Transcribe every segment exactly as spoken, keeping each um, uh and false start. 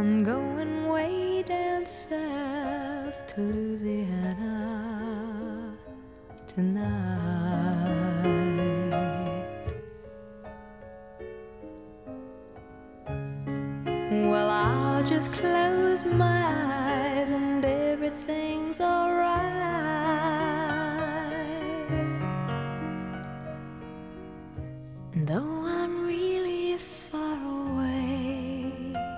I'm going way down south to Louisiana tonight. Well, I'll just close my eyes and everything's alright. And though I'm really far away,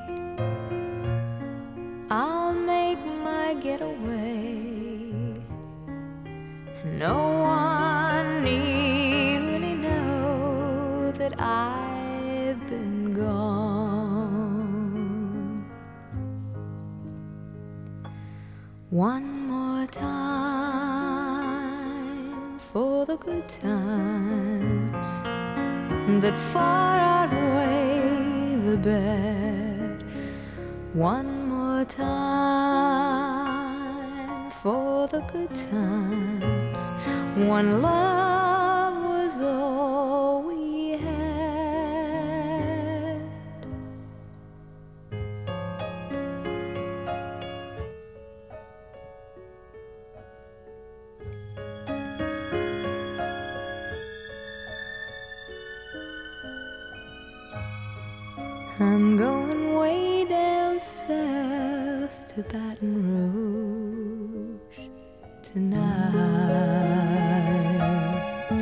I'll make my getaway. No one need really know that I've been gone. One more time for the good times that far outweigh the bad. One more time for the good times when love was all we had. I'm going way down south to Baton Rouge tonight.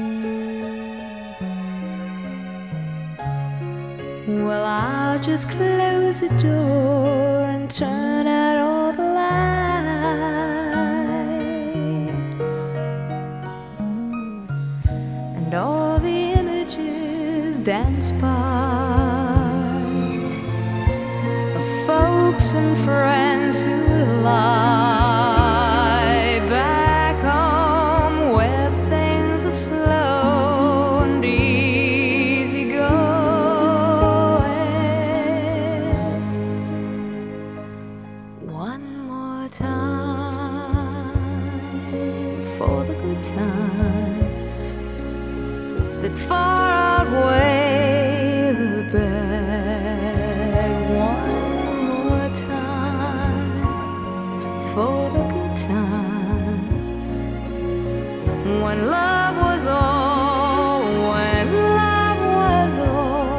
Well, I'll just close the door and turn out all the lights, and all the images dance by, folks and friends who lie back home where things are slow and easy going. One more time for the good times that far outweigh the bad. One for the good times when love was all, when love was all,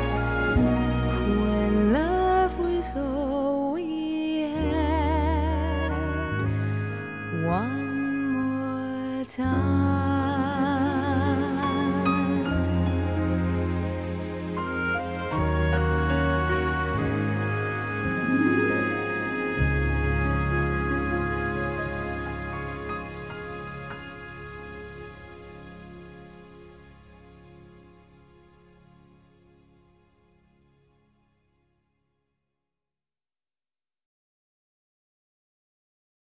when love was all we had. One more time.